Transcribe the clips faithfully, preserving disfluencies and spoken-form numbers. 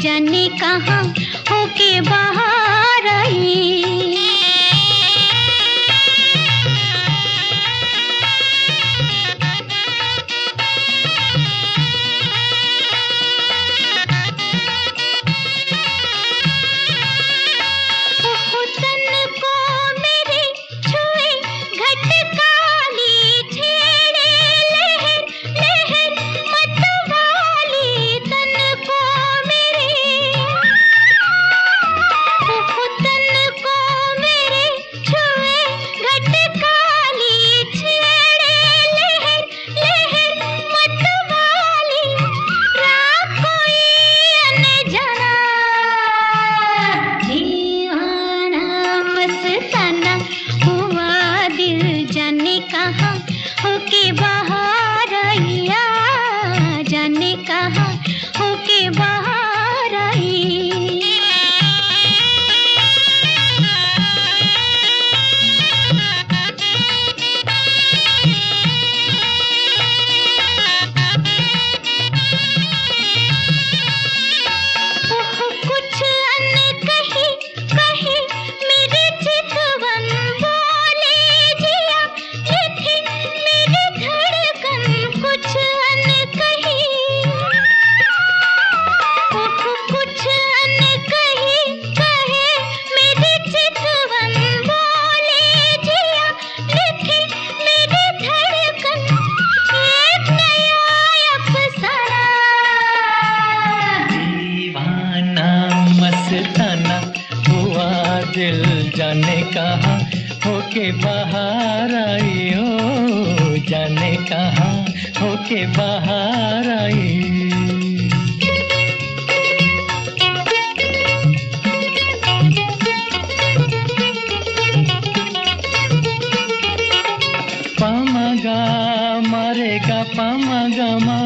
जाने कहाँ होके बाहर आई। होके बाहर आइया जाने कहाँ होके बाहर आई। ओह कुछ अनकही कही मेरे चितवन बोले जिया ये थी मेरी धड़कन कुछ अनकही। ओह कुछ अनकही कहे मेरे चितवन बोले जिया ये थी मेरी धड़कन एक नया अफसाना। दीवाना मस्ताना हुआ दिल जाने कहाँ होके बाहर आई हो जाने कहाँ होके बाहर आई। पामगा मरेगा पामगा मा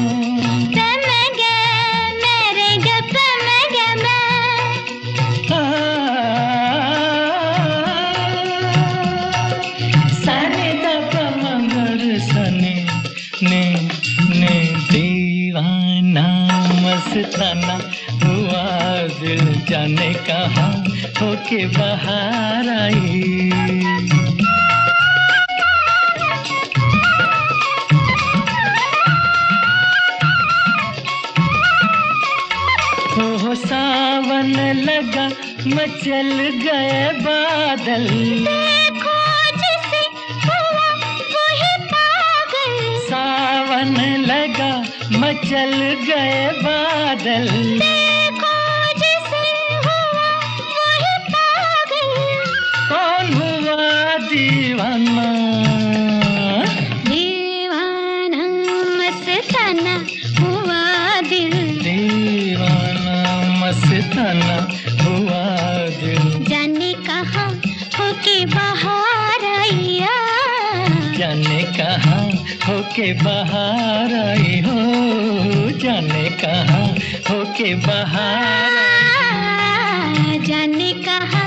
ने ने दीवाना मस्ताना हुआ दिल जाने कहाँ होके बाहर आई। हो सावन लगा मचल गए बादल देखो जिसे हुआ वही पागल। सावन लगा मचल गए बादल देखो जिसे हुआ वही पागल। कौन हुआ दीवाना दीवाना मस्ताना हुआ दिल दीवाना मस्ताना हुआ दिल जाने कहाँ होके बाहर आइया जाने कहाँ होके बाहर आई हो जाने कहाँ होके बाहर जाने कहाँ